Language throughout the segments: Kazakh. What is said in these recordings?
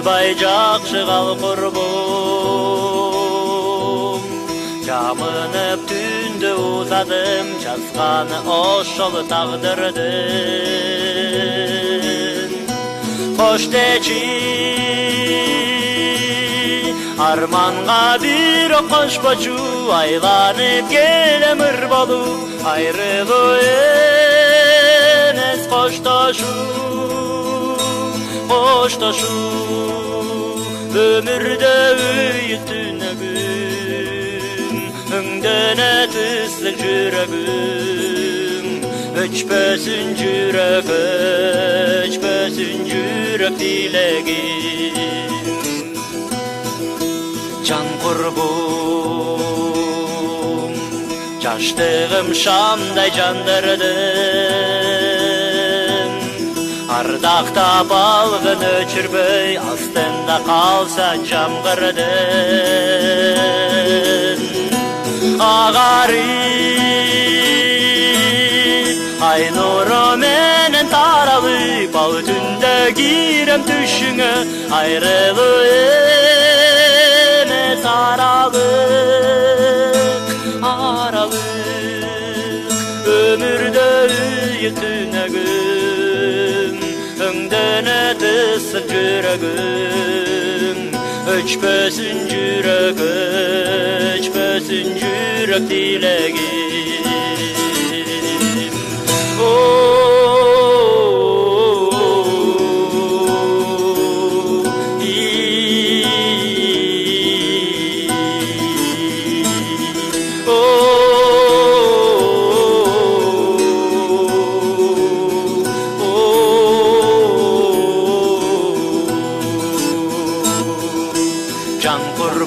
Жабықпай жақшы қал құрбым. Жамынып түнді ұзадым, жазғаны ошол тағдырдың. Қош дечи, арманға бір қошпочу, айланып келем ыр болу, айрылу емес қоштошу, қоштошу. Өмірді үйіт түнегім, үңдене тыслық жүрегім. Өчпөсүн жүрек, өчпөсүн жүрек дилегим. Жан құрбым, жаштығым шамдай жандырдым. Ардақтап алғын өчірбөй, астында қалса жамғырдым. Ағарып, ай нұры менен таралып, ал түнде кирем түшіңе, айрылу емес аралық, аралық. Өмірді үйі түнегім, өңдене тысық жүрегім. Өчпөсүн жүрек, өчпөсүн жүрек дилегим. Жан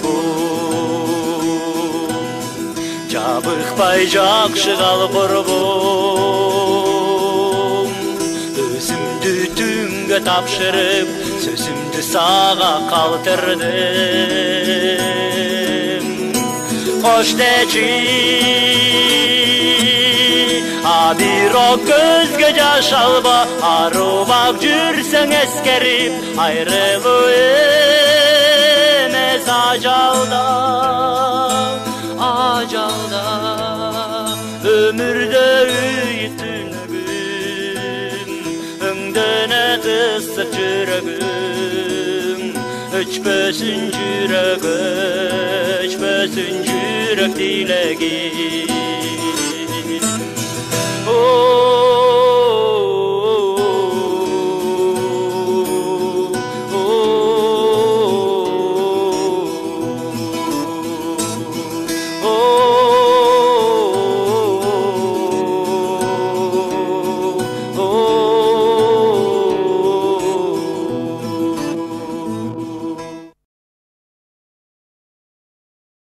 құрбым, жабықпай жақшы қал құрбым. Өзімді түнге тапшырып, сөзімді саға қалтырдым. Қош дечи, бирок көзгө жаш алба, арубак жүрсең эскерип, айрылуу эмес ажалда, ажалда. Өмүрдө үйүт түнөгүм, өңдөнө тысык жүрөгүм. Өчпөсүн жүрөк, өчпөсүн жүрөк дилегим. Oh